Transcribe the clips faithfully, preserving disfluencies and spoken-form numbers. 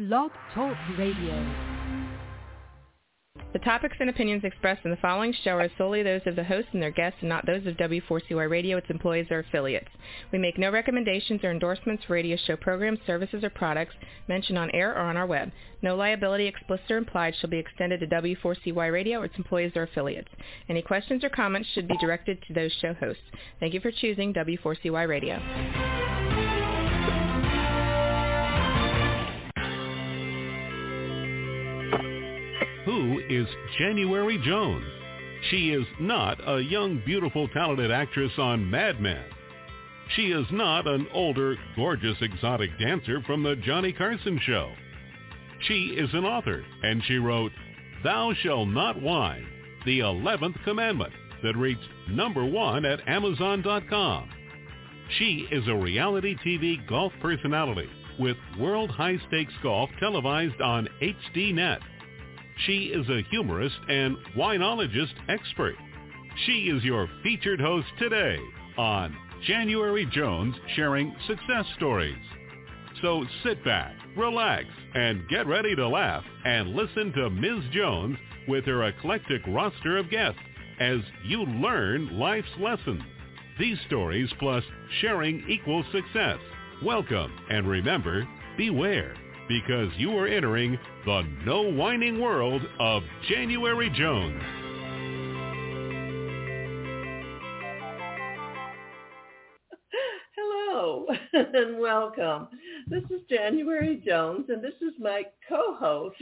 Blog Talk Radio. The topics and opinions expressed in the following show are solely those of the host and their guests and not those of W four C Y Radio, its employees, or affiliates. We make no recommendations or endorsements for radio show programs, services, or products mentioned on air or on our web. No liability, explicit or implied, shall be extended to W four C Y Radio or its employees or affiliates. Any questions or comments should be directed to those show hosts. Thank you for choosing W four C Y Radio. Who is January Jones? She is not a young, beautiful, talented actress on Mad Men. She is not an older, gorgeous, exotic dancer from the Johnny Carson Show. She is an author, and she wrote Thou Shalt Not Whine, the eleventh Commandment, that reached number one at Amazon dot com. She is a reality T V golf personality with World High Stakes Golf televised on H D Net. She is a humorist and winologist expert. She is your featured host today on January Jones Sharing Success Stories. So sit back, relax, and get ready to laugh and listen to Miz Jones with her eclectic roster of guests as you learn life's lessons. These stories plus sharing equals success. Welcome, and remember, beware, because you are entering the no whining world of January Jones. Hello and welcome. This is January Jones, and this is my co-host,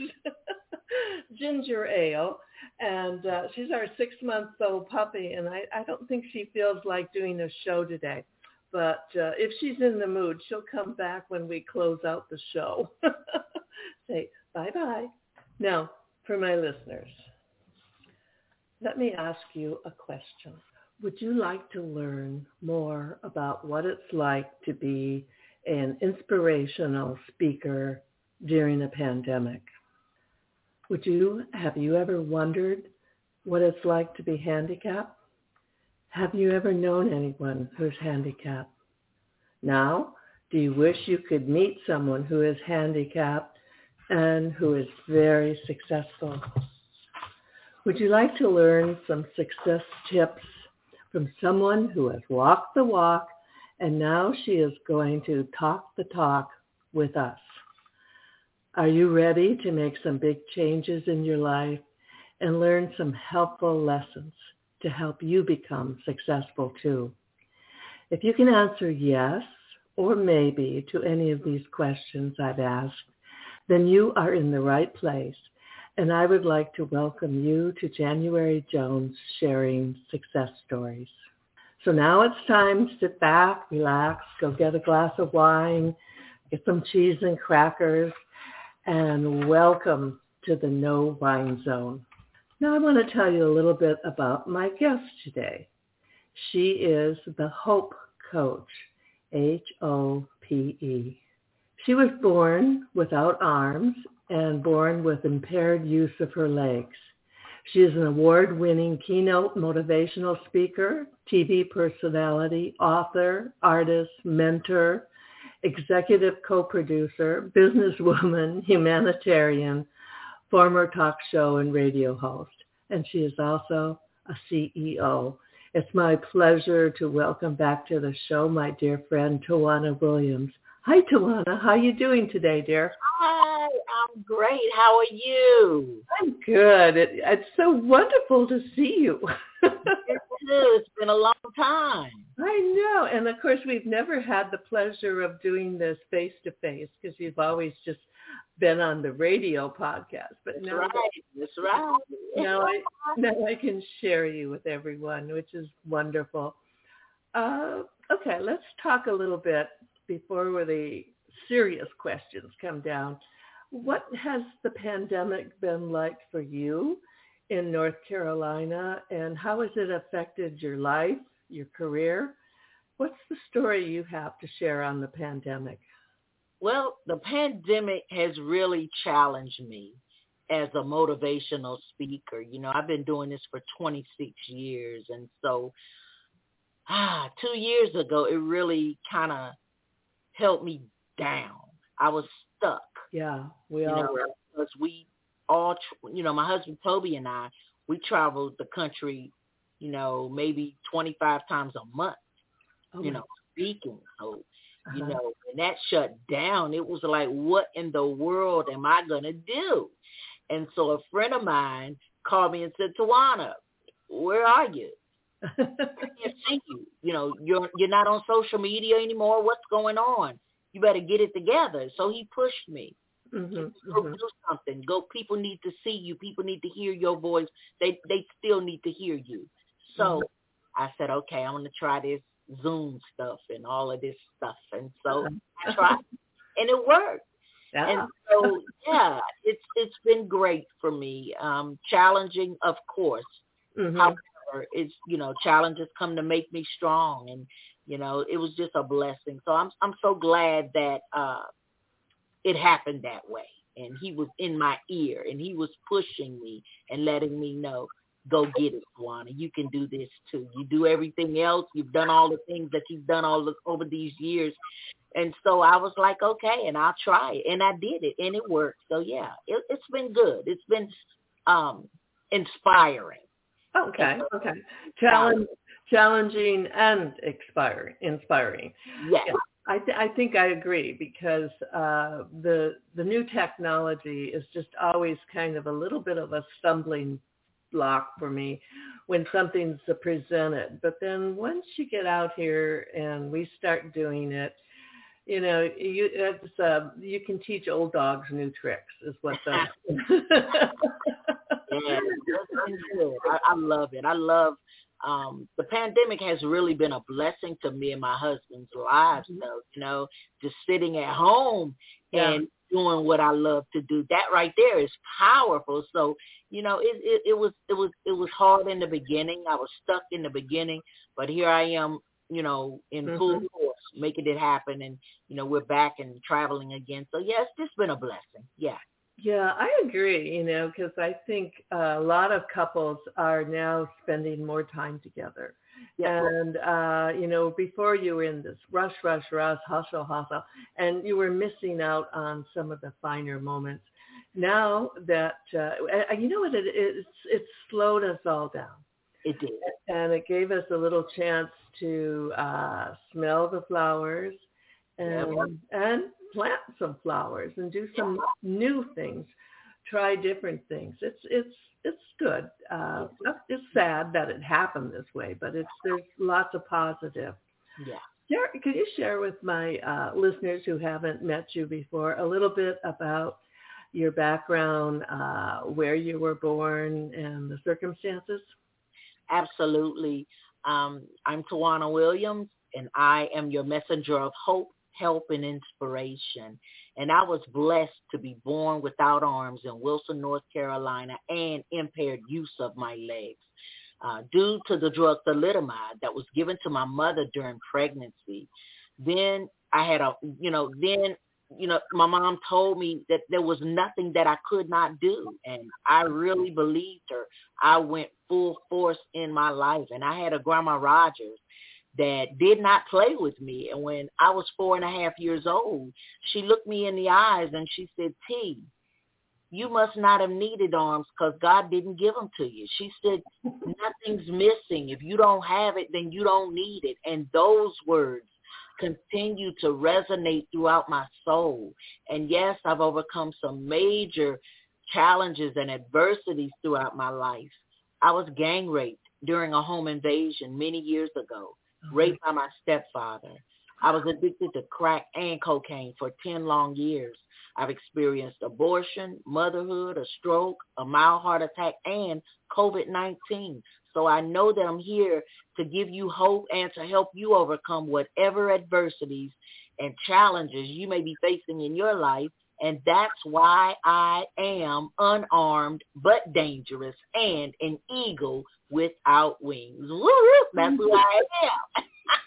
Ginger Ale, and uh, she's our six-month-old puppy, and I, I don't think she feels like doing a show today. But uh, if she's in the mood, she'll come back when we close out the show. Say bye-bye. Now, for my listeners, let me ask you a question. Would you like to learn more about what it's like to be an inspirational speaker during a pandemic? Would you, have you ever wondered what it's like to be handicapped? Have you ever known anyone who's handicapped? Now, do you wish you could meet someone who is handicapped and who is very successful? Would you like to learn some success tips from someone who has walked the walk and now she is going to talk the talk with us? Are you ready to make some big changes in your life and learn some helpful lessons to help you become successful too? If you can answer yes or maybe to any of these questions I've asked, then you are in the right place, and I would like to welcome you to January Jones Sharing Success Stories. So now it's time to sit back, relax, go get a glass of wine, get some cheese and crackers, and welcome to the No Wine Zone. Now I want to tell you a little bit about my guest today. She is the Hope Coach, H O P E. She was born without arms and born with impaired use of her legs. She is an award-winning keynote motivational speaker, T V personality, author, artist, mentor, executive co-producer, businesswoman, humanitarian, former talk show and radio host, and she is also a C E O. It's my pleasure to welcome back to the show my dear friend, Tawana Williams. Hi, Tawana. How are you doing today, dear? Hi, I'm great. How are you? I'm good. It, it's so wonderful to see you. It is. It's been a long time. I know. And, of course, we've never had the pleasure of doing this face-to-face because you've always just been on the radio podcast. But That's now, right. That's right. Now I, now I can share you with everyone, which is wonderful. Uh, okay, let's talk a little bit before the serious questions come down. What has the pandemic been like for you in North Carolina, and how has it affected your life, your career? What's the story you have to share on the pandemic? Well, the pandemic has really challenged me as a motivational speaker. You know, I've been doing this for twenty-six years. And so ah, two years ago, it really kind of held me down. I was stuck. Yeah, we you all know, will. because we all, tr- you know, my husband Toby and I, we traveled the country, you know, maybe twenty-five times a month, Oh you my- know, speaking. So, you Uh-huh. know, when that shut down, it was like, what in the world am I going to do? And so a friend of mine called me and said, Tawana, where are you? I can't see you. You know, you're you're not on social media anymore. What's going on? You better get it together. So he pushed me. Mhm, Go mhm. do something. Go. People need to see you. People need to hear your voice. They they still need to hear you. So I said, okay, I'm gonna try this Zoom stuff and all of this stuff. And so I tried, and it worked. Yeah. And so yeah, it's it's been great for me. Um, challenging, of course. Mhm. However, it's, you know, challenges come to make me strong, and you know, it was just a blessing. So I'm I'm so glad that uh, it happened that way, and he was in my ear, and he was pushing me and letting me know, go get it, Tawana. You can do this too. You do everything else. You've done all the things that you've done all the, over these years. And so I was like, okay, and I'll try it. And I did it, and it worked. So, yeah, it, it's been good. It's been um, inspiring. Okay, okay. Challenge, challenging and expiring, inspiring. Yes. Yeah, I, th- I think I agree, because uh, the the new technology is just always kind of a little bit of a stumbling block for me when something's presented. But then once you get out here and we start doing it, you know, you it's, uh, you can teach old dogs new tricks, is what the. Yeah, it's been good. I, I love it. I love um, the pandemic has really been a blessing to me and my husband's lives. Though, you know, just sitting at home Yeah. and doing what I love to do. That right there is powerful. So, you know, it, it, it was it was it was hard in the beginning. I was stuck in the beginning, but here I am, you know, in Mhm. full force, making it happen, and you know, we're back and traveling again. So, yeah, it's just been a blessing. Yeah. Yeah, I agree, you know, because I think uh, a lot of couples are now spending more time together. Yeah. And, uh, you know, before you were in this rush, rush, rush, hustle, hustle, and you were missing out on some of the finer moments. Now that, uh, and you know what, it, it's, it slowed us all down. It did. And it gave us a little chance to uh, smell the flowers and, and plant some flowers and do some new things, try different things. It's it's it's good. Uh, it's sad that it happened this way, but it's there's lots of positive. Yeah. Share, could you share with my uh, listeners who haven't met you before a little bit about your background, uh, where you were born, and the circumstances? Absolutely. Um, I'm Tawana Williams, and I am your messenger of hope, help, and inspiration. And I was blessed to be born without arms in Wilson, North Carolina, and impaired use of my legs uh, due to the drug thalidomide that was given to my mother during pregnancy. Then I had a, you know, then, you know, my mom told me that there was nothing that I could not do. And I really believed her. I went full force in my life. And I had a Grandma Rogers that did not play with me. And when I was four and a half years old, she looked me in the eyes and she said, T, you must not have needed arms because God didn't give them to you. She said, nothing's missing. If you don't have it, then you don't need it. And those words continue to resonate throughout my soul. And yes, I've overcome some major challenges and adversities throughout my life. I was gang raped during a home invasion many years ago, raped by my stepfather. I was addicted to crack and cocaine for ten long years. I've experienced abortion, motherhood, a stroke, a mild heart attack, and covid nineteen. So I know that I'm here to give you hope and to help you overcome whatever adversities and challenges you may be facing in your life. And that's why I am unarmed but dangerous and an eagle without wings. Woo-hoo, that's who I am.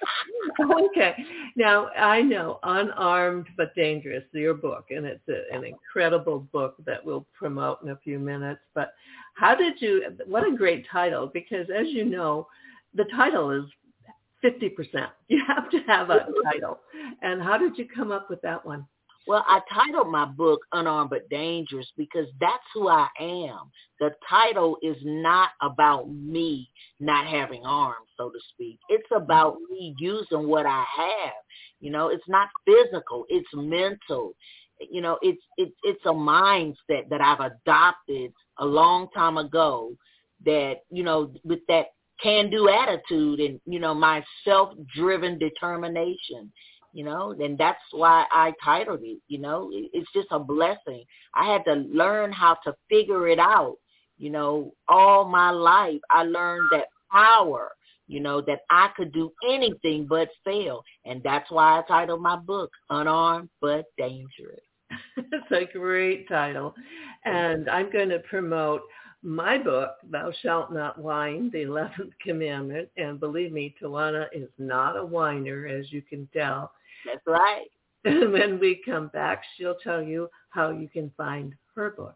Okay. Now, I know Unarmed but Dangerous, your book, and it's a, an incredible book that we'll promote in a few minutes. But how did you, what a great title, because as you know, the title is fifty percent. You have to have a title. And how did you come up with that one? Well, I titled my book Unarmed But Dangerous because that's who I am. The title is not about me not having arms, so to speak. It's about me using what I have. You know, it's not physical, it's mental. You know, it's it's it's a mindset that I've adopted a long time ago that, you know, with that can-do attitude and, you know, my self-driven determination. You know, and that's why I titled it, you know, it's just a blessing. I had to learn how to figure it out, you know, all my life. I learned that power, you know, that I could do anything but fail. And that's why I titled my book, Unarmed But Dangerous. It's a great title. And I'm going to promote my book, Thou Shalt Not Whine, the eleventh Commandment. And believe me, Tawana is not a whiner, as you can tell. That's right. And when we come back, she'll tell you how you can find her book.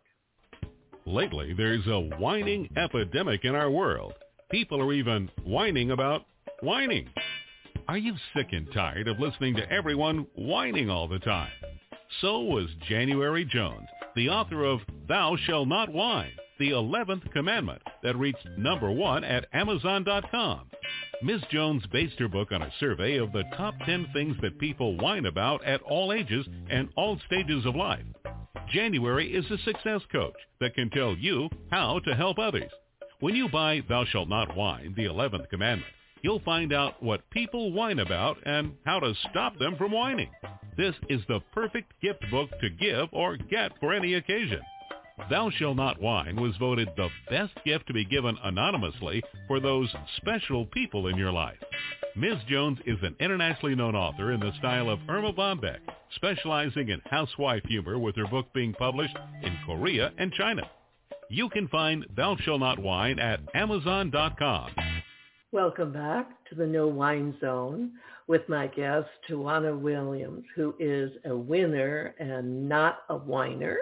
Lately, there's a whining epidemic in our world. People are even whining about whining. Are you sick and tired of listening to everyone whining all the time? So was January Jones, the author of Thou Shalt Not Whine, the eleventh Commandment, that reached number one at Amazon dot com. Miz Jones based her book on a survey of the top ten things that people whine about at all ages and all stages of life. January is a success coach that can tell you how to help others. When you buy Thou Shalt Not Whine, the eleventh Commandment, you'll find out what people whine about and how to stop them from whining. This is the perfect gift book to give or get for any occasion. Thou Shalt Not Whine was voted the best gift to be given anonymously for those special people in your life. Miz Jones is an internationally known author in the style of Irma Bombeck, specializing in housewife humor, with her book being published in Korea and China. You can find Thou Shalt Not Whine at Amazon dot com. Welcome back to the No Whine Zone with my guest, Tawana Williams, who is a winner and not a whiner.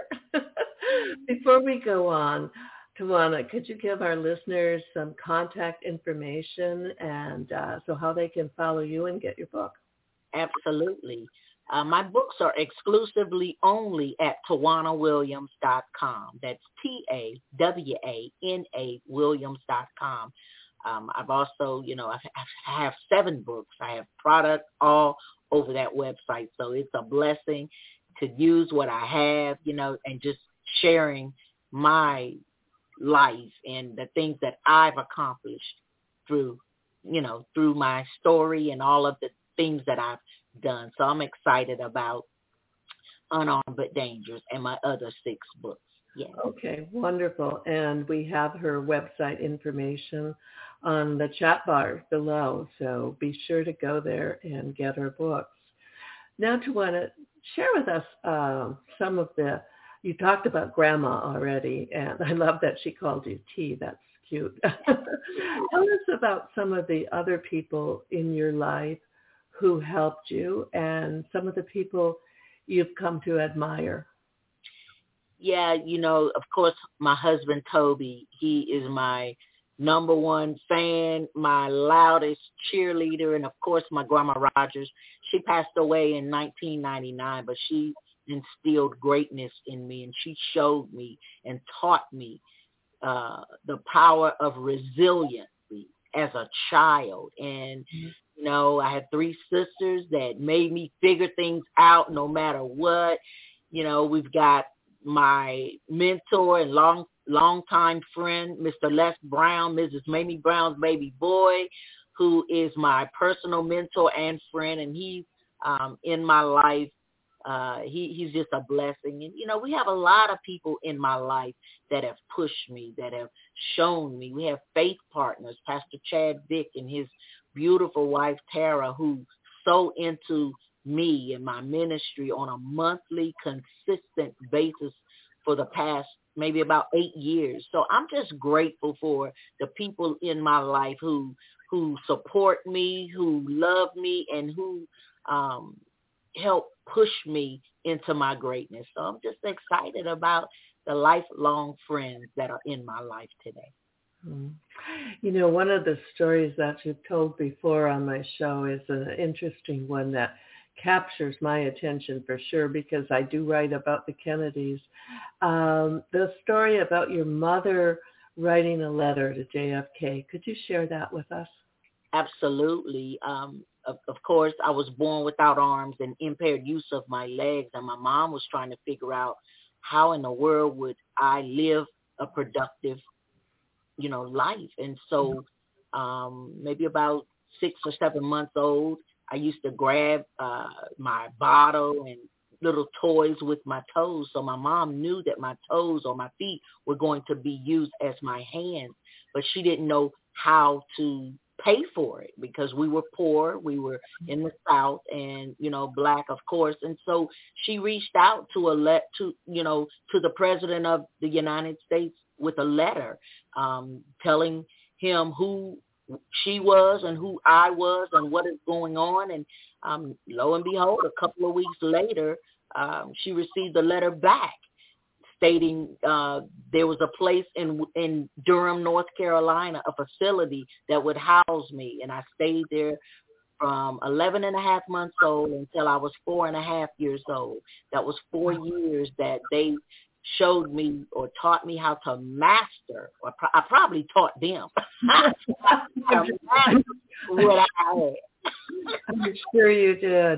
Before we go on, Tawana, could you give our listeners some contact information and uh, so how they can follow you and get your book? Absolutely. Uh, my books are exclusively only at Tawana Williams dot com. That's T A W A N A Williams dot com. Um, I've also, you know, I've, I have seven books. I have product all over that website. So it's a blessing to use what I have, you know, and just sharing my life and the things that I've accomplished through, you know, through my story and all of the things that I've done. So I'm excited about Unarmed But Dangerous and my other six books. Yeah. Okay, wonderful. And we have her website information on the chat bar below, so be sure to go there and get her books. Now, Tawana, share with us uh, some of the, you talked about Grandma already, and I love that she called you T. That's cute. Tell us about some of the other people in your life who helped you and some of the people you've come to admire. Yeah, you know, of course, my husband, Toby, he is my number one fan, my loudest cheerleader, and of course, my Grandma Rogers. She passed away in nineteen ninety-nine, but she instilled greatness in me, and she showed me and taught me uh, the power of resiliency as a child. And, mm-hmm. you know, I had three sisters that made me figure things out no matter what. You know, we've got my mentor and long, longtime friend, Mister Les Brown, Missus Mamie Brown's baby boy, who is my personal mentor and friend, and he's um, in my life. Uh, he, he's just a blessing. And, you know, we have a lot of people in my life that have pushed me, that have shown me. We have faith partners, Pastor Chad Vick and his beautiful wife, Tara, who so into me and my ministry on a monthly, consistent basis for the past maybe about eight years. So I'm just grateful for the people in my life who who support me, who love me, and who um, help push me into my greatness. So I'm just excited about the lifelong friends that are in my life today. You know, one of the stories that you've told before on my show is an interesting one that captures my attention for sure because I do write about the Kennedys. Um, the story about your mother writing a letter to J F K. Could you share that with us? Absolutely. Um, of, of course, I was born without arms and impaired use of my legs, and my mom was trying to figure out how in the world would I live a productive, you know, life. And so um, maybe about six or seven months old, I used to grab uh, my bottle and little toys with my toes. So my mom knew that my toes or my feet were going to be used as my hands, but she didn't know how to pay for it because we were poor. We were in the South and, you know, Black, of course. And so she reached out to a let to, you know, to the president of the United States with a letter um, telling him who she was and who I was and what is going on. And um, lo and behold, a couple of weeks later, um, she received a letter back stating uh, there was a place in in Durham, North Carolina, a facility that would house me. And I stayed there from eleven and a half months old until I was four and a half years old. That was four years that they showed me or taught me how to master, or pro- I probably taught them what I had. I'm sure you did.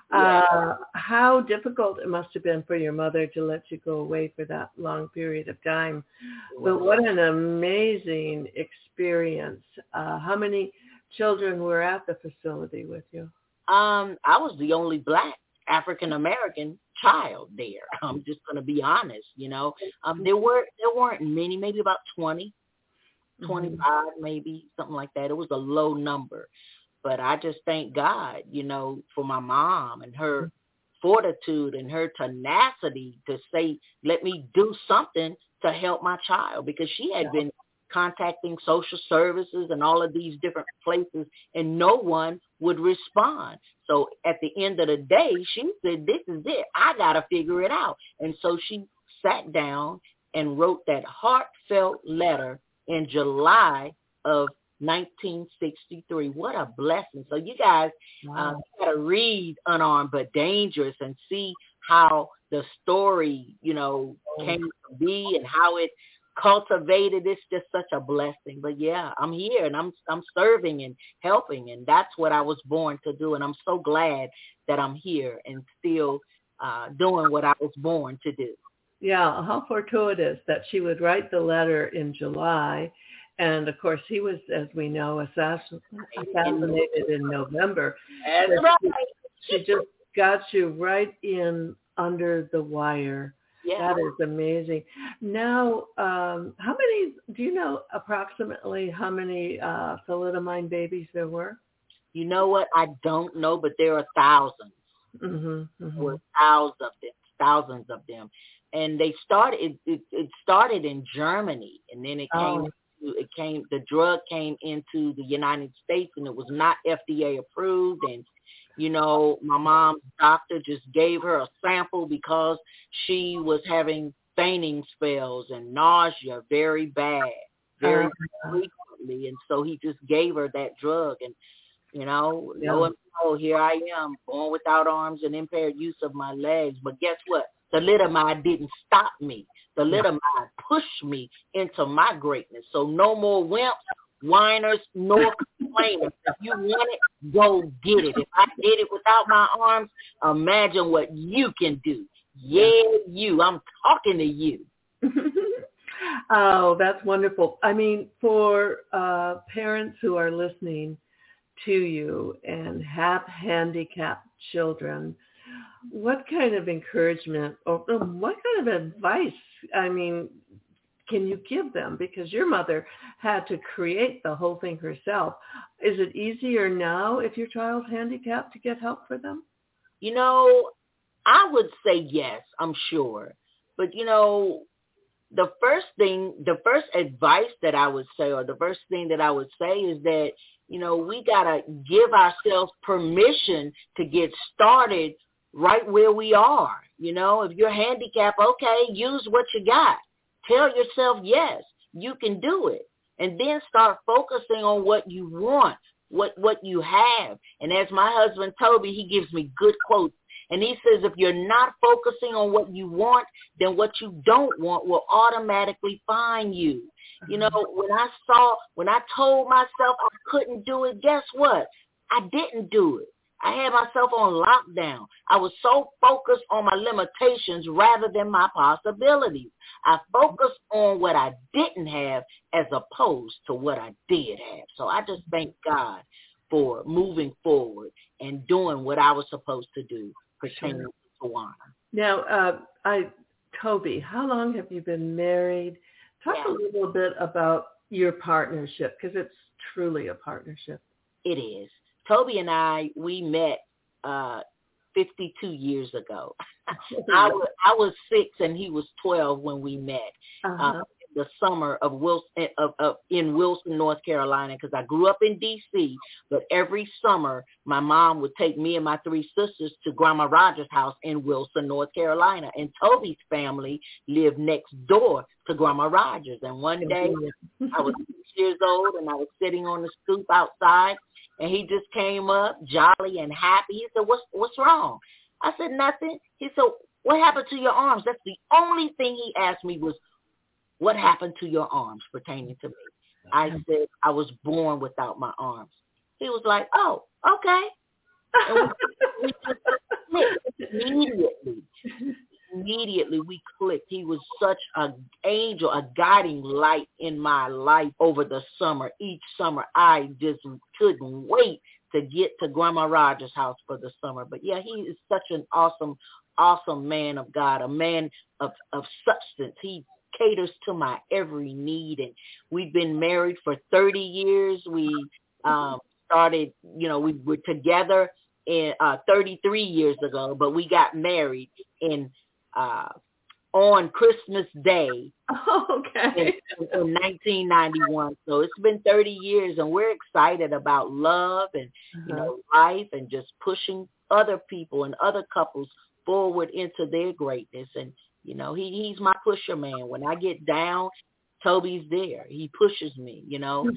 Uh, how difficult it must have been for your mother to let you go away for that long period of time. But what an amazing experience. Uh, how many children were at the facility with you? Um, I was the only Black African-American child there. I'm just going to be honest, you know. Um, there were there weren't many, maybe about twenty, twenty-five, mm-hmm. maybe, something like that. It was a low number. But I just thank God, you know, for my mom and her fortitude and her tenacity to say, let me do something to help my child, because she had been contacting social services and all of these different places, and no one would respond. So at the end of the day, she said, this is it. I got to figure it out. And so she sat down and wrote that heartfelt letter in July of nineteen sixty-three. What a blessing. So you guys wow. uh, got to read Unarmed But Dangerous and see how the story, you know, came to be and how it cultivated. It's just such a blessing. But yeah, I'm here and I'm I'm serving and helping, and that's what I was born to do. And I'm so glad that I'm here and still uh, doing what I was born to do. Yeah, how fortuitous that she would write the letter in July. And, of course, he was, as we know, assassin- assassinated in November. That's right. She, she just got you right in under the wire. Yeah. That is amazing. Now, um, how many, do you know approximately how many uh, thalidomide babies there were? You know what? I don't know, but there are thousands. Mm-hmm, mm-hmm. There were thousands of them, thousands of them. And they started, it, it, it started in Germany, and then it came oh. It came, the drug came into the United States, and it was not F D A approved. And, you know, my mom's doctor just gave her a sample because she was having fainting spells and nausea very bad, very uh-huh. frequently. And so he just gave her that drug. And, you know, yeah. lo and behold, here I am, born without arms and impaired use of my legs. But guess what? The thalidomide didn't stop me. The thalidomide pushed me into my greatness. So no more wimps, whiners, nor complainers. If you want it, go get it. If I did it without my arms, imagine what you can do. Yeah, you. I'm talking to you. Oh, that's wonderful. I mean, for uh, parents who are listening to you and have handicapped children, what kind of encouragement or what kind of advice, I mean, can you give them? Because your mother had to create the whole thing herself. Is it easier now if your child's handicapped to get help for them? You know, I would say yes, I'm sure. But, you know, the first thing, the first advice that I would say, or the first thing that I would say is that, you know, we got to give ourselves permission to get started right where we are. You know, if you're handicapped, okay, use what you got. Tell yourself, yes, you can do it. And then start focusing on what you want. what, what you have. And as my husband, Toby, he gives me good quotes. And he says, if you're not focusing on what you want, then what you don't want will automatically find you. You know, when I saw, when I told myself I couldn't do it, guess what? I didn't do it. I had myself on lockdown. I was so focused on my limitations rather than my possibilities. I focused on what I didn't have as opposed to what I did have. So I just thank God for moving forward and doing what I was supposed to do pertaining to Tawana. Now, uh, I, Toby, how long have you been married? Talk yeah. a little bit about your partnership, because it's truly a partnership. It is. Toby and I, we met uh, fifty-two years ago. I was I was six and he was twelve when we met. Uh-huh. Uh, the summer of Wilson of, of in Wilson, North Carolina, because I grew up in D C. But every summer, my mom would take me and my three sisters to Grandma Rogers' house in Wilson, North Carolina. And Toby's family lived next door to Grandma Rogers. And one day, I was six years old, and I was sitting on the stoop outside, and he just came up, jolly and happy. He said, "What's what's wrong?" I said, "Nothing." He said, "What happened to your arms?" That's the only thing he asked me was, "What happened to your arms pertaining to me?" I said, "I was born without my arms." He was like, "Oh, okay." And we, we just clicked immediately. Immediately we clicked. He was such an angel, a guiding light in my life over the summer. Each summer, I just couldn't wait to get to Grandma Rogers' house for the summer. But yeah, he is such an awesome, awesome man of God, a man of, of substance. He caters to my every need, and we've been married for thirty years. We um, started, you know, we were together in uh, thirty-three years ago, but we got married in uh, on Christmas Day okay. in, in nineteen ninety-one. So it's been thirty years, and we're excited about love and uh-huh. you know life and just pushing other people and other couples forward into their greatness. And you know, he he's my pusher man. When I get down, Toby's there. He pushes me, you know.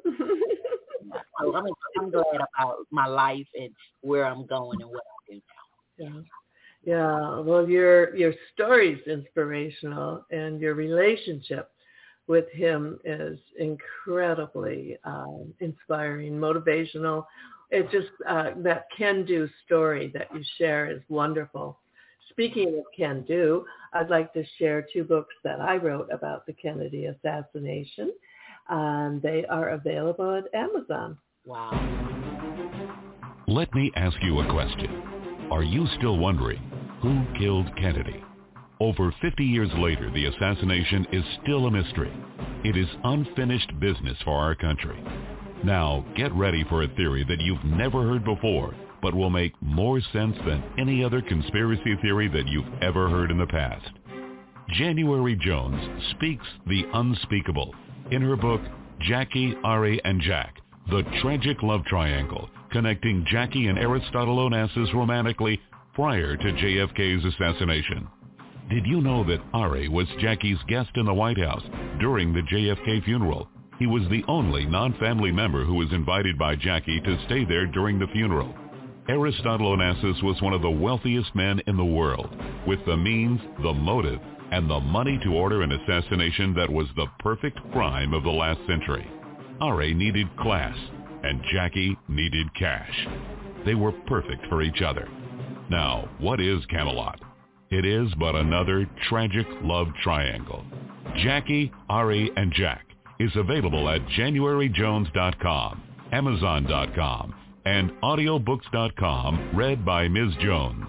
so I'm, I'm glad about my life and where I'm going and what I'm doing now. Yeah. Yeah. Well, your your story's inspirational, and your relationship with him is incredibly um, inspiring, motivational. It just, uh, that can-do story that you share is wonderful. Speaking of can-do, I'd like to share two books that I wrote about the Kennedy assassination. Um, they are available at Amazon. Wow. Let me ask you a question. Are you still wondering who killed Kennedy? Over fifty years later, the assassination is still a mystery. It is unfinished business for our country. Now, get ready for a theory that you've never heard before, but will make more sense than any other conspiracy theory that you've ever heard in the past. January Jones speaks the unspeakable in her book, Jackie, Ari, and Jack, The Tragic Love Triangle, connecting Jackie and Aristotle Onassis romantically prior to J F K's assassination. Did you know that Ari was Jackie's guest in the White House during the J F K funeral? He was the only non-family member who was invited by Jackie to stay there during the funeral. Aristotle Onassis was one of the wealthiest men in the world, with the means, the motive, and the money to order an assassination that was the perfect crime of the last century. Ari needed class, and Jackie needed cash. They were perfect for each other. Now, what is Camelot? It is but another tragic love triangle. Jackie, Ari, and Jack is available at January Jones dot com, Amazon dot com, and audiobooks dot com, read by Miz Jones.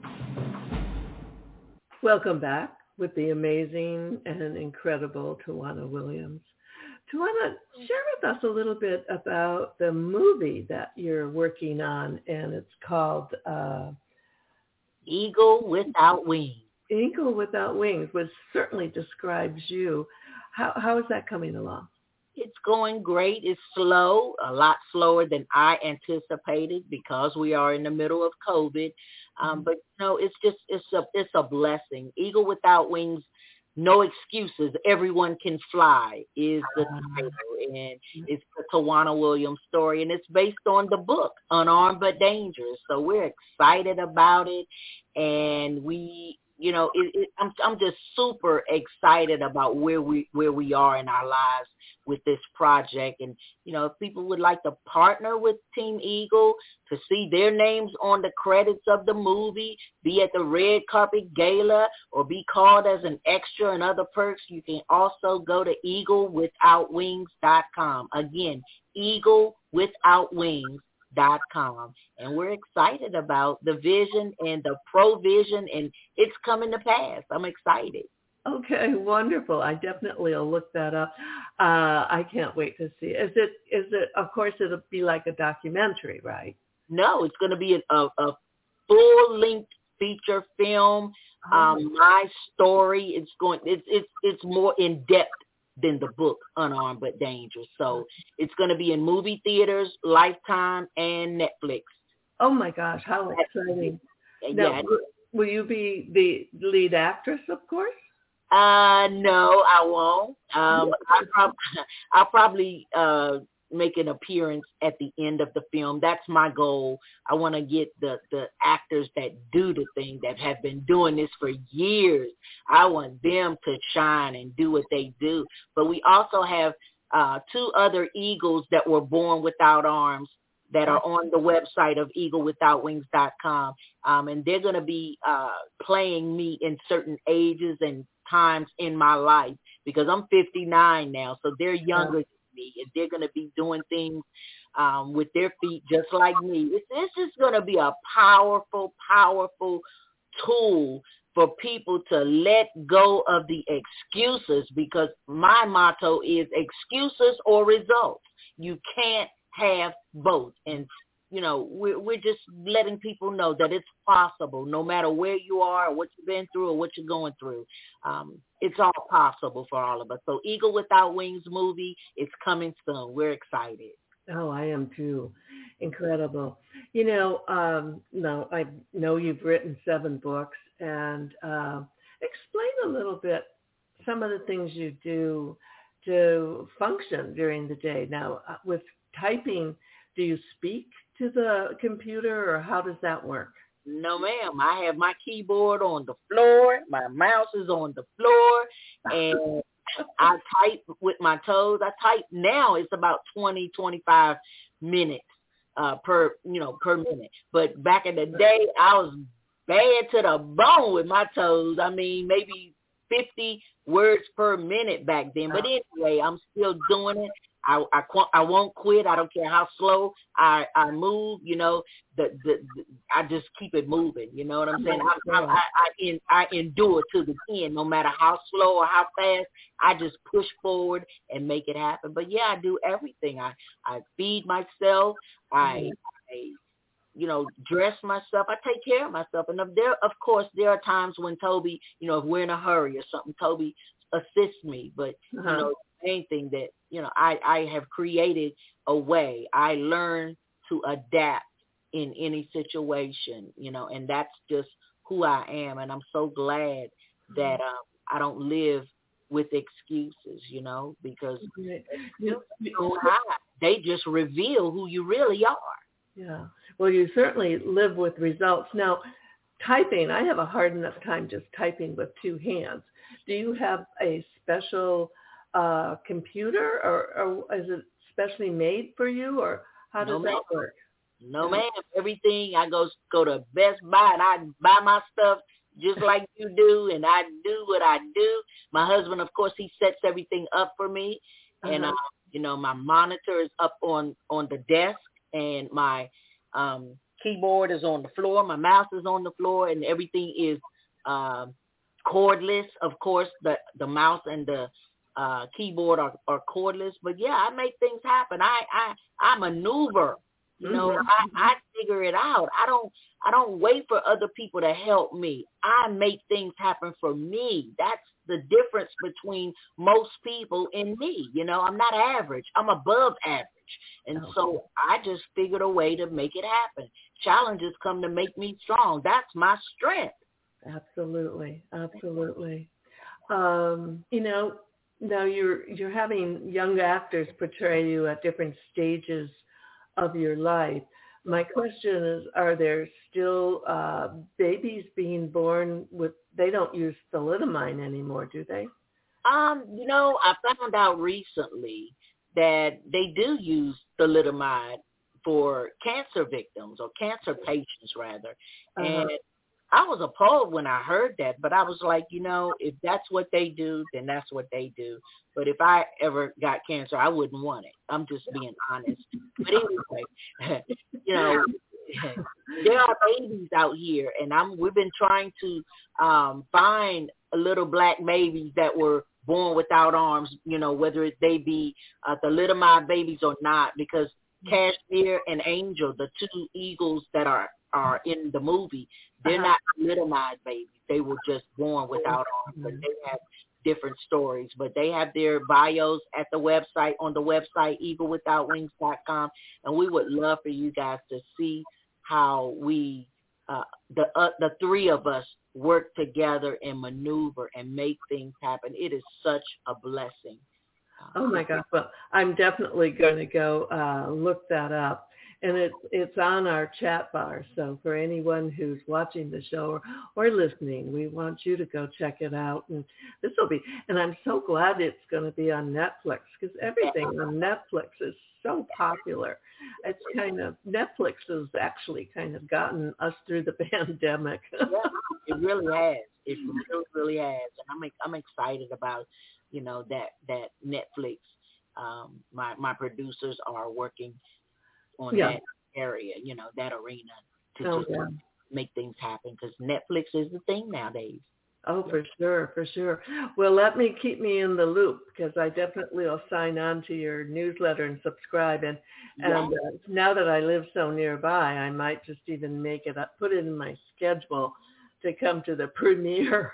Welcome back with the amazing and incredible Tawana Williams. Tawana, share with us a little bit about the movie that you're working on, and it's called uh, Eagle Without Wings. Eagle Without Wings, which certainly describes you. How How is that coming along? It's going great. It's slow, a lot slower than I anticipated because we are in the middle of COVID. Um, but no, it's just it's a it's a blessing. Eagle Without Wings No Excuses, Everyone Can Fly is the title, and it's the Tawana Williams story, and it's based on the book, Unarmed But Dangerous. So we're excited about it, and we, you know, it, it, I'm I'm just super excited about where we where we are in our lives with this project. And, you know, if people would like to partner with Team Eagle to see their names on the credits of the movie, be at the red carpet gala, or be called as an extra and other perks, you can also go to eagle without wings dot com. Again, eagle without wings dot com. And we're excited about the vision and the provision, and it's coming to pass. I'm excited. Okay, wonderful. I definitely will look that up. Uh, I can't wait to see. Is it? Is it? Of course, it'll be like a documentary, right? No, it's going to be a, a full-length feature film. Oh. Um, my story. It's going. It's it's it's more in depth than the book Unarmed But Dangerous. So it's going to be in movie theaters, Lifetime, and Netflix. Oh my gosh, how exciting! Yeah. Now, will you be the lead actress, of course? Uh, no, I won't. Um, I prob- I'll probably uh, make an appearance at the end of the film. That's my goal. I want to get the, the actors that do the thing, that have been doing this for years. I want them to shine and do what they do. But we also have uh, two other Eagles that were born without arms that are on the website of eagle without wings dot com. Um, and they're going to be uh, playing me in certain ages and times in my life, because I'm fifty-nine now, so they're younger than me, and they're going to be doing things um, with their feet just like me. It's, it's just going to be a powerful, powerful tool for people to let go of the excuses, because my motto is excuses or results. You can't have both. And you know, we're, we're just letting people know that it's possible, no matter where you are or what you've been through or what you're going through. Um, it's all possible for all of us. So Eagle Without Wings movie is coming soon. We're excited. Oh, I am too. Incredible. You know, um, no, I know you've written seven books, and uh, explain a little bit some of the things you do to function during the day. Now, uh, with typing, do you speak to the computer, or how does that work? No, ma'am. I have my keyboard on the floor. My mouse is on the floor, and I type with my toes. I type now. It's about twenty, twenty-five minutes uh, per, you know, per minute. But back in the day, I was bad to the bone with my toes. I mean, maybe fifty words per minute back then. But anyway, I'm still doing it. I, I, I won't quit. I don't care how slow I, I move, you know, the, the, the I just keep it moving. You know what I'm saying? I, I, I, I, in, I endure to the end, no matter how slow or how fast. I just push forward and make it happen. But yeah, I do everything. I, I feed myself. I, I, you know, dress myself. I take care of myself. And there, of course, there are times when Toby, you know, if we're in a hurry or something, Toby assists me. But, uh-huh. you know, main thing that, you know, I, I have created a way. I learn to adapt in any situation, you know, and that's just who I am. And I'm so glad that um, I don't live with excuses, you know, because you know, they just reveal who you really are. Yeah. Well, you certainly live with results. Now, typing, I have a hard enough time just typing with two hands. Do you have a special uh, computer, or, or is it specially made for you, or how does no, that ma'am. work? No, ma'am. Everything, I go go to Best Buy and I buy my stuff just like you do, and I do what I do. My husband, of course, he sets everything up for me, uh-huh. and uh, you know, my monitor is up on, on the desk, and my um, keyboard is on the floor, my mouse is on the floor, and everything is uh, cordless. Of course, the the mouse and the uh, keyboard are, are cordless. But yeah, I make things happen. I I, I maneuver. You know, mm-hmm. I, I figure it out. I don't I don't wait for other people to help me. I make things happen for me. That's the difference between most people and me. You know, I'm not average. I'm above average. And okay. so I just figured a way to make it happen. Challenges come to make me strong. That's my strength. Absolutely. Absolutely. um, you know, now you're you're having young actors portray you at different stages of your life. My question is, are there still uh, babies being born with, they don't use thalidomide anymore, do they? Um, you know, I found out recently that they do use thalidomide for cancer victims or cancer patients, rather. Uh-huh. And I was appalled when I heard that, but I was like, you know, if that's what they do, then that's what they do. But if I ever got cancer, I wouldn't want it. I'm just being honest. But anyway, you know, there are babies out here, and I'm we've been trying to um, find little black babies that were born without arms, you know, whether it, they be uh, thalidomide babies or not, because Kashmir and Angel, the two eagles that are, are in the movie, they're Uh-huh. not thalidomide babies. They were just born without arms, but they have different stories. But they have their bios at the website, on the website, eagle without wings dot com, and we would love for you guys to see how we, uh, the uh, the three of us, work together and maneuver and make things happen. It is such a blessing. Oh my gosh! Well, I'm definitely going to go uh, look that up, and it's it's on our chat bar. So for anyone who's watching the show or, or listening, we want you to go check it out. And this will be, and I'm so glad it's going to be on Netflix, because everything on Netflix is so popular. It's kind of, Netflix has actually kind of gotten us through the pandemic. Yeah, it really has. It really, really has, and I'm I'm excited about, you know, that that Netflix. Um, my my producers are working on Yeah. that area, you know, that arena to Oh, just yeah. make things happen, because Netflix is the thing nowadays. Oh, for sure, for sure. Well, let me keep me in the loop, because I definitely will sign on to your newsletter and subscribe. And and Yeah. uh, now that I live so nearby, I might just even make it up, put it in my schedule to come to the premiere.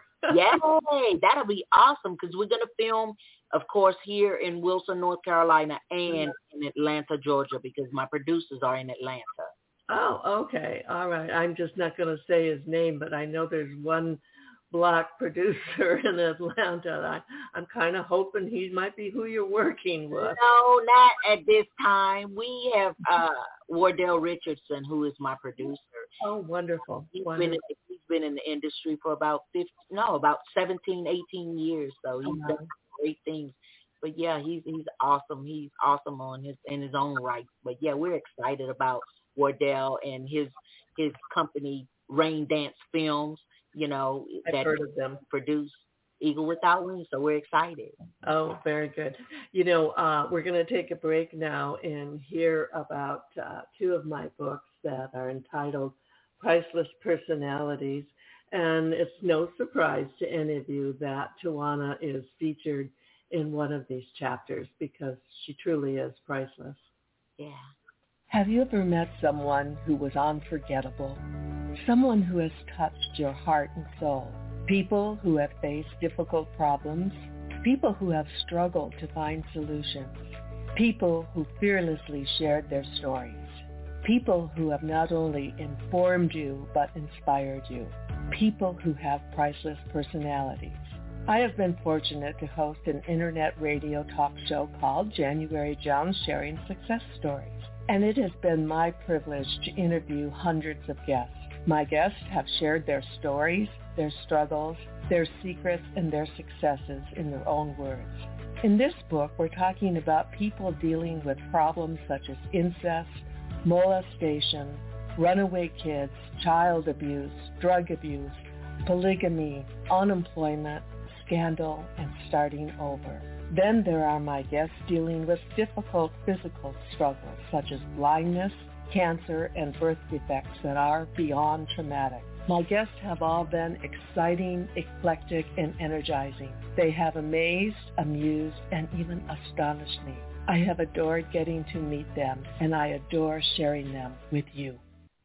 Yay, that'll be awesome, because we're going to film, of course, here in Wilson, North Carolina, and in Atlanta, Georgia, because my producers are in Atlanta. Oh, okay. All right. I'm just not going to say his name, but I know there's one black producer in Atlanta. I, I'm kind of hoping he might be who you're working with. No, not at this time. We have uh, Wardell Richardson, who is my producer. Oh, wonderful. He's wonderful. been in, he's been in the industry for about fifteen, no, about seventeen, eighteen years. So he's Uh-huh. done great things. But yeah, he's he's awesome. He's awesome on his in his own right. But yeah, we're excited about Wardell and his his company, Rain Dance Films. You know, I've that heard of them. produce Eagle Without Wings. So we're excited. Oh, very good. You know, uh, we're going to take a break now and hear about uh, two of my books that are entitled Priceless Personalities. And it's no surprise to any of you that Tawana is featured in one of these chapters, because she truly is priceless. Yeah. Have you ever met someone who was unforgettable? Someone who has touched your heart and soul? People who have faced difficult problems? People who have struggled to find solutions? People who fearlessly shared their stories? People who have not only informed you but inspired you? People who have priceless personalities? I have been fortunate to host an internet radio talk show called January Jones Sharing Success Stories, and it has been my privilege to interview hundreds of guests. My guests have shared their stories, their struggles, their secrets, and their successes in their own words. In this book, we're talking about people dealing with problems such as incest, molestation, runaway kids, child abuse, drug abuse, polygamy, unemployment, scandal, and starting over. Then there are my guests dealing with difficult physical struggles such as blindness, cancer, and birth defects that are beyond traumatic. My guests have all been exciting, eclectic, and energizing. They have amazed, amused, and even astonished me. I have adored getting to meet them, and I adore sharing them with you.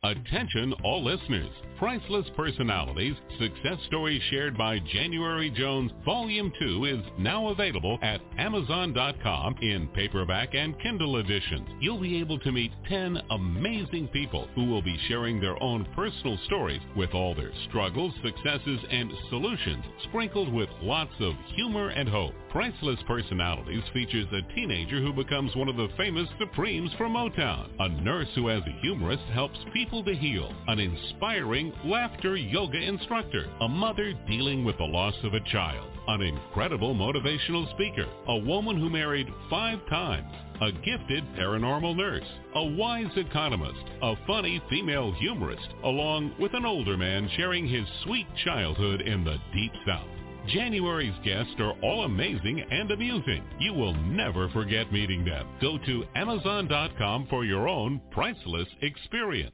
Attention all listeners. Priceless Personalities, Success Stories Shared by January Jones, Volume two is now available at Amazon dot com in paperback and Kindle editions. You'll be able to meet ten amazing people who will be sharing their own personal stories with all their struggles, successes, and solutions, sprinkled with lots of humor and hope. Priceless Personalities features a teenager who becomes one of the famous Supremes from Motown, a nurse who as a humorist helps people to heal, an inspiring laughter yoga instructor, a mother dealing with the loss of a child, an incredible motivational speaker, a woman who married five times, a gifted paranormal nurse, a wise economist, a funny female humorist, along with an older man sharing his sweet childhood in the Deep South. January's guests are all amazing and amusing. You will never forget meeting them. Go to Amazon dot com for your own priceless experience.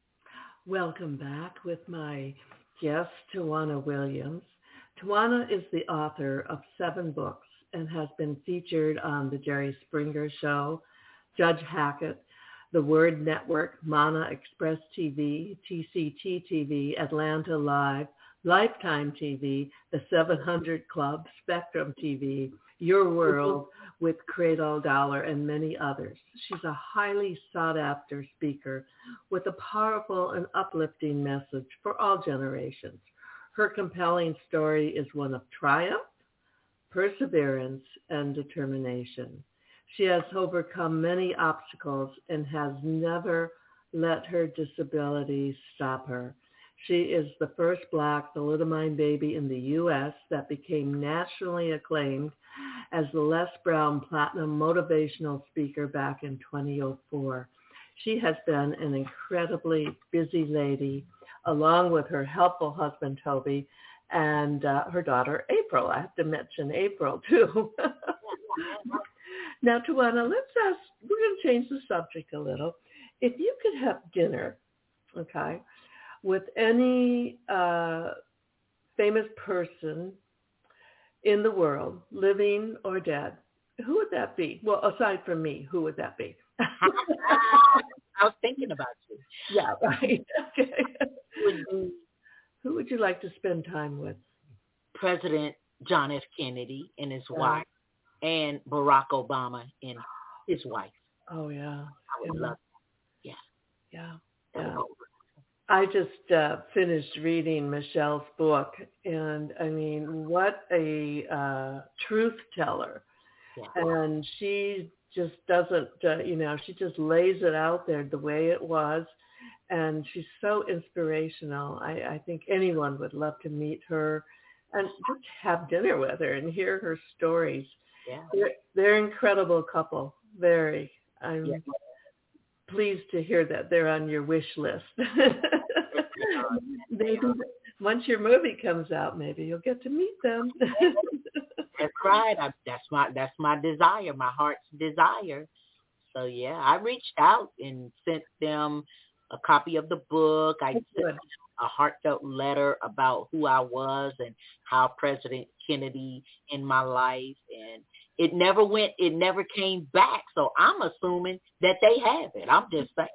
Welcome back with my guest, Tawana Williams. Tawana is the author of seven books and has been featured on The Jerry Springer Show, Judge Hackett, The Word Network, Mana Express T V, T C T T V, Atlanta Live, Lifetime T V, The seven hundred Club, Spectrum T V, Your World with Cradle Dollar, and many others. She's a highly sought-after speaker with a powerful and uplifting message for all generations. Her compelling story is one of triumph, perseverance, and determination. She has overcome many obstacles and has never let her disability stop her. She is the first Black thalidomide baby in the U S that became nationally acclaimed as the Les Brown Platinum Motivational Speaker back in twenty oh four. She has been an incredibly busy lady, along with her helpful husband, Toby, and uh, her daughter, April. I have to mention April, too. Now, Tawana, let's ask, we're going to change the subject a little. If you could have dinner, okay, with any uh, famous person in the world, living or dead, who would that be? Well, aside from me, who would that be? I was thinking about you. Yeah, right. Okay. Would you, who would you like to spend time with? President John F. Kennedy and his yeah. wife, and Barack Obama and his wife. Oh, yeah. I would yeah. love that. Yeah. Yeah. Yeah. I just uh, finished reading Michelle's book, and I mean, what a uh, truth teller. Yeah. And she just doesn't, uh, you know, she just lays it out there the way it was, and she's so inspirational. I, I think anyone would love to meet her and just have dinner with her and hear her stories. Yeah. They're, they're an incredible couple, very. I'm yeah. pleased to hear that they're on your wish list. Maybe once your movie comes out, maybe you'll get to meet them. That's right. I, that's my that's my desire, my heart's desire. So yeah, I reached out and sent them a copy of the book. I sent them a heartfelt letter about who I was and how President Kennedy in my life, and it never went. It never came back. So I'm assuming that they have it. I'm just saying.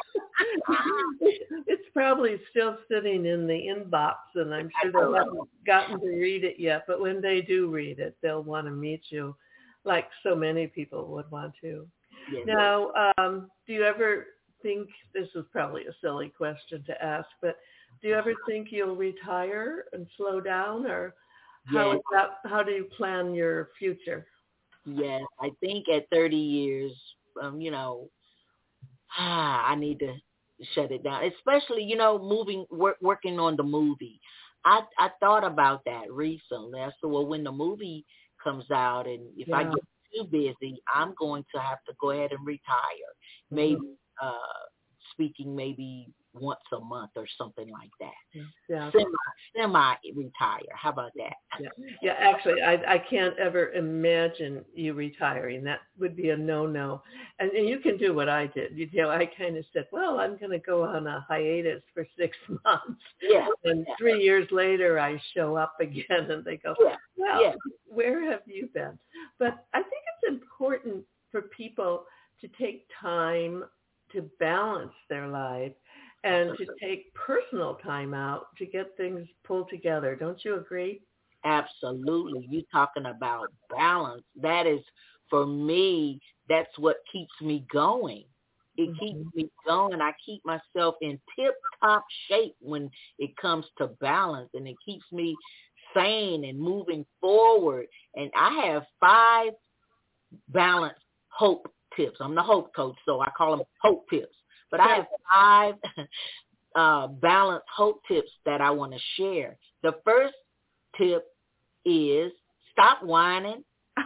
It's probably still sitting in the inbox, and I'm sure they haven't gotten to read it yet. But when they do read it, they'll want to meet you, like so many people would want to. Yes. Now, um, do you ever think, this is probably a silly question to ask, but do you ever think you'll retire and slow down, or how yes. is that? How do you plan your future? Yes, I think at thirty years, um, you know, I need to shut it down, especially, you know, moving, work, working on the movie. I I thought about that recently. I said, well, when the movie comes out and if yeah. I get too busy, I'm going to have to go ahead and retire. Maybe mm-hmm. uh, speaking maybe once a month or something like that. Yeah. Semi, semi-retire. How about that? Yeah, yeah. Actually, I I can't ever imagine you retiring. That would be a no-no. And, and you can do what I did. You know, I kind of said, well, I'm going to go on a hiatus for six months. Yeah. And yeah. three years later, I show up again, and they go, yeah. well, yeah. where have you been? But I think it's important for people to take time to balance their life. And to take personal time out to get things pulled together. Don't you agree? Absolutely. You're talking about balance. That is, for me, that's what keeps me going. It mm-hmm. keeps me going. I keep myself in tip-top shape when it comes to balance, and it keeps me sane and moving forward. And I have five balance hope tips. I'm the hope coach, so I call them hope tips. But I have five uh, balance hope tips that I want to share. The first tip is stop whining,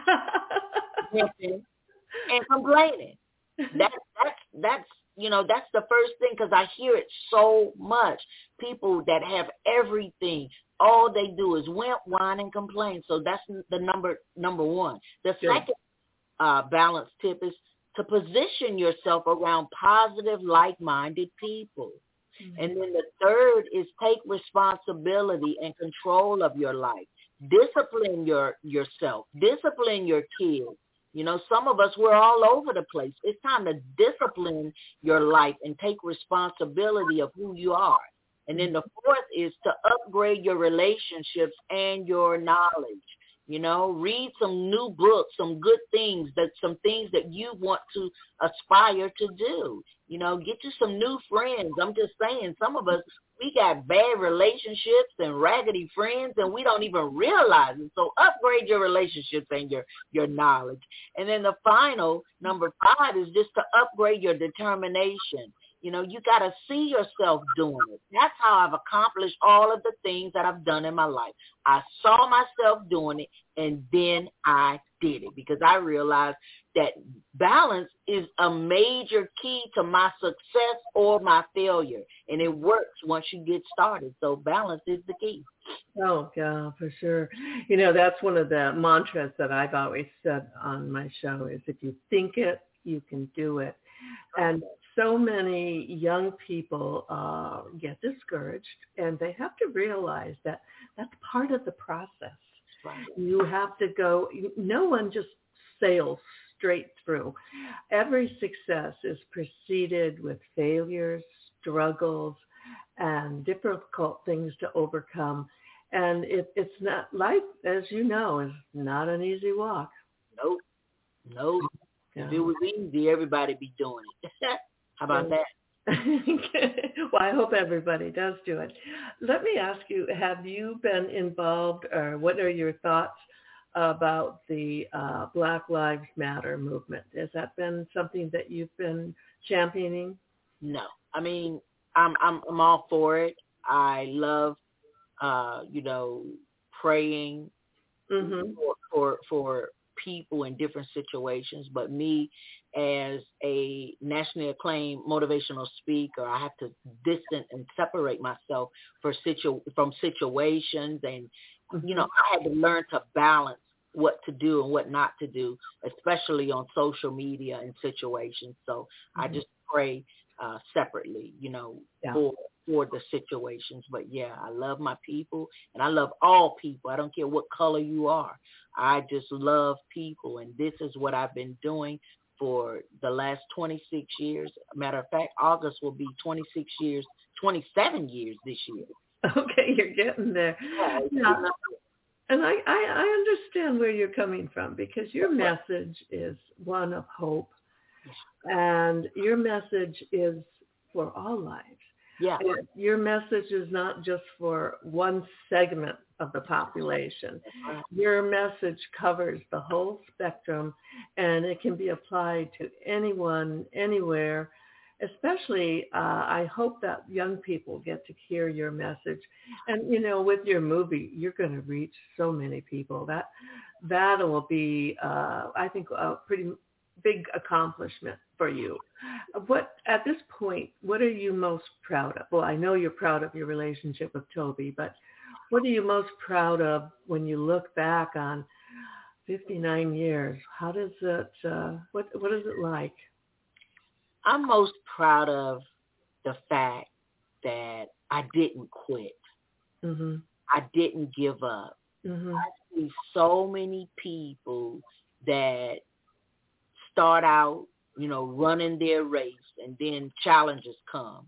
and complaining. That, that's, that's, you know, that's the first thing, because I hear it so much. People that have everything, all they do is wimp, whine, and complain. So that's the number number one. The Good. second uh, balance tip is to position yourself around positive, like-minded people. Mm-hmm. And then the third is take responsibility and control of your life. Discipline your yourself. Discipline your kids. You know, some of us, we're all over the place. It's time to discipline your life and take responsibility of who you are. And then the fourth is to upgrade your relationships and your knowledge. You know, read some new books, some good things, that some things that you want to aspire to do. You know, get you some new friends. I'm just saying, some of us, we got bad relationships and raggedy friends, and we don't even realize it. So upgrade your relationships and your, your knowledge. And then the final, number five, is just to upgrade your determination. You know, you got to see yourself doing it. That's how I've accomplished all of the things that I've done in my life. I saw myself doing it, and then I did it, because I realized that balance is a major key to my success or my failure, and it works once you get started. So balance is the key. Oh, yeah, for sure. You know, that's one of the mantras that I've always said on my show is, if you think it, you can do it. And so many young people uh, get discouraged, and they have to realize that that's part of the process. Right. You have to go, no one just sails straight through. Every success is preceded with failures, struggles, and difficult things to overcome. And it, it's not, life, as you know, is not an easy walk. Nope. Nope. Yeah. If it was easy, everybody be doing it. How about that? Well, I hope everybody does do it. Let me ask you, have you been involved, or what are your thoughts about the uh, Black Lives Matter movement? Has that been something that you've been championing? No. I mean, I'm I'm, I'm all for it. I love, uh, you know, praying mm-hmm. for, for for people in different situations, but me as a nationally acclaimed motivational speaker, I have to distance and separate myself for situ- from situations, and mm-hmm. you know, I had to learn to balance what to do and what not to do, especially on social media and situations. So mm-hmm. I just pray uh, separately, you know, yeah. for for the situations. But yeah, I love my people, and I love all people. I don't care what color you are. I just love people, and this is what I've been doing for the last twenty-six years. Matter of fact, August will be twenty-six years, twenty-seven years this year. Okay, you're getting there. Yeah, yeah. And I, I, I understand where you're coming from, because your message is one of hope, and your message is for all lives. Yeah. And your message is not just for one segment of the population. Your message covers the whole spectrum, and it can be applied to anyone, anywhere. Especially, uh, I hope that young people get to hear your message. And, you know, with your movie, you're going to reach so many people. That that will be, uh, I think, a pretty big accomplishment for you. What, at this point, what are you most proud of? Well, I know you're proud of your relationship with Toby, but what are you most proud of when you look back on fifty-nine years? How does it, uh, what what is it like? I'm most proud of the fact that I didn't quit. Mm-hmm. I didn't give up. Mm-hmm. I see so many people that start out, you know, running their race, and then challenges come.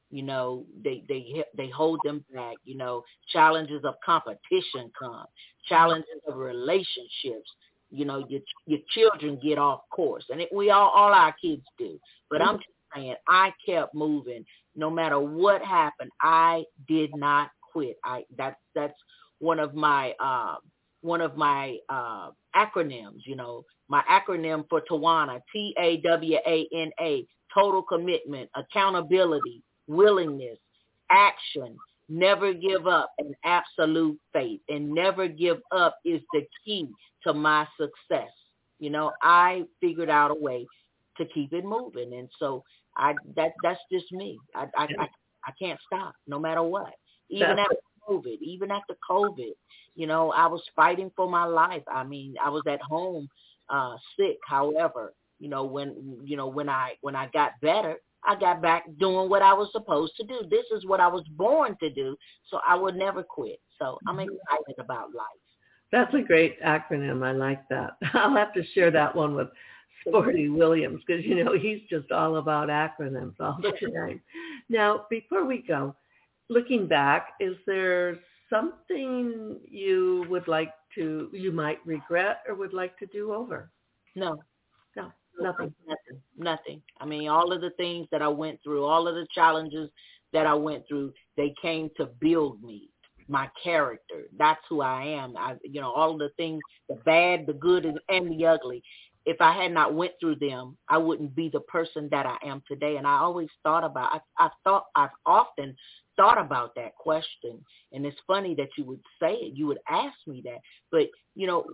You know, they they they hold them back. You know, challenges of competition come, challenges of relationships. You know, your your children get off course, and it, we all all our kids do. But I'm just saying, I kept moving no matter what happened. I did not quit. I that that's one of my uh, one of my uh, acronyms. You know, my acronym for Tawana, T A W A N A, total commitment, accountability, willingness, action, never give up, and absolute faith. And never give up is the key to my success. You know, I figured out a way to keep it moving. And so I that that's just me. I I, I, I can't stop no matter what. Even after COVID, even after COVID, you know, I was fighting for my life. I mean, I was at home uh, sick. However, you know, when you know when I when I got better, I got back doing what I was supposed to do. This is what I was born to do, so I would never quit. So I'm excited about life. That's a great acronym. I like that. I'll have to share that one with Sporty Williams because, you know, he's just all about acronyms all the time. Now, before we go, looking back, is there something you would like to, you might regret or would like to do over? No. No. Nothing. Nothing. Nothing. I mean, all of the things that I went through, all of the challenges that I went through, they came to build me, my character. That's who I am. I, you know, all of the things, the bad, the good, and the ugly. If I had not went through them, I wouldn't be the person that I am today. And I always thought about, I, I thought, I've often thought about that question. And it's funny that you would say it. You would ask me that. But, you know,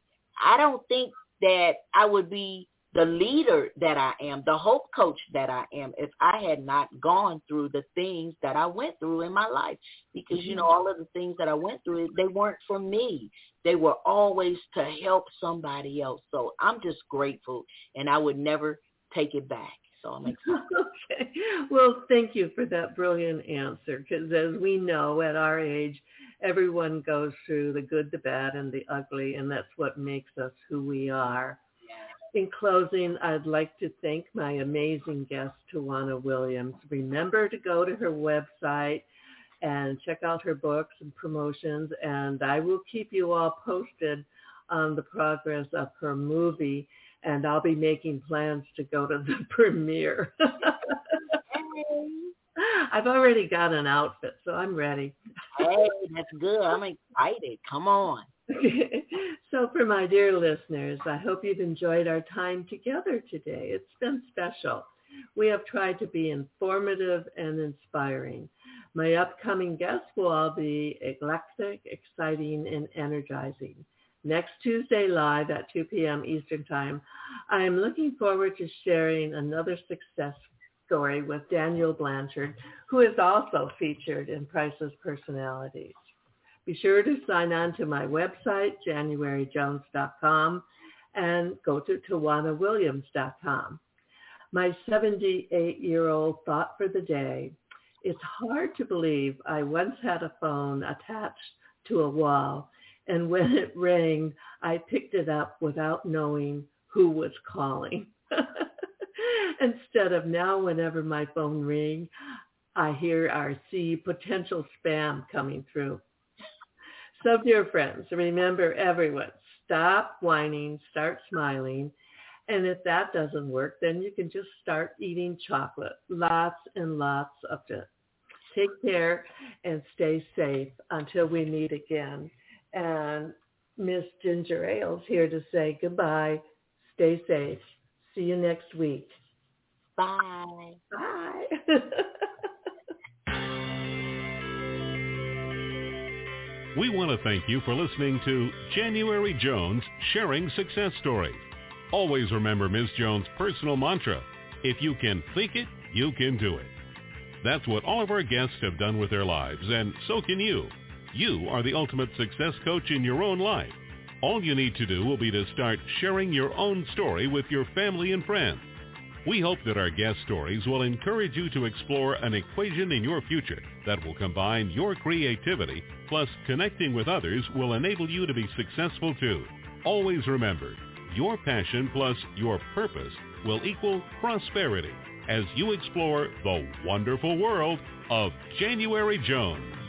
I don't think that I would be the leader that I am, the hope coach that I am, if I had not gone through the things that I went through in my life. Because, you know, all of the things that I went through, they weren't for me. They were always to help somebody else. So I'm just grateful, and I would never take it back. So I'm excited. Okay. Well, thank you for that brilliant answer, because as we know, at our age, everyone goes through the good, the bad, and the ugly, and that's what makes us who we are. In closing, I'd like to thank my amazing guest, Tawana Williams. Remember to go to her website and check out her books and promotions, and I will keep you all posted on the progress of her movie, and I'll be making plans to go to the premiere. I've already got an outfit, so I'm ready. Hey, that's good. I'm excited. Come on. So for my dear listeners, I hope you've enjoyed our time together today. It's been special. We have tried to be informative and inspiring. My upcoming guests will all be eclectic, exciting, and energizing. Next Tuesday live at two p.m. Eastern Time, I am looking forward to sharing another success story with Daniel Blanchard, who is also featured in Priceless Personalities. Be sure to sign on to my website, january jones dot com, and go to tawana williams dot com. My seventy-eight-year-old thought for the day: it's hard to believe I once had a phone attached to a wall, and when it rang, I picked it up without knowing who was calling. Instead of now, whenever my phone rings, I hear or see potential spam coming through. So, dear friends, remember, everyone, stop whining, start smiling. And if that doesn't work, then you can just start eating chocolate, lots and lots of it. Take care and stay safe until we meet again. And Miss Ginger Ale's here to say goodbye. Stay safe. See you next week. Bye. Bye. We want to thank you for listening to January Jones Sharing Success Stories. Always remember Miz Jones' personal mantra: if you can think it, you can do it. That's what all of our guests have done with their lives, and so can you. You are the ultimate success coach in your own life. All you need to do will be to start sharing your own story with your family and friends. We hope that our guest stories will encourage you to explore an equation in your future that will combine your creativity plus connecting with others will enable you to be successful too. Always remember, your passion plus your purpose will equal prosperity. as you explore the wonderful world of January Jones.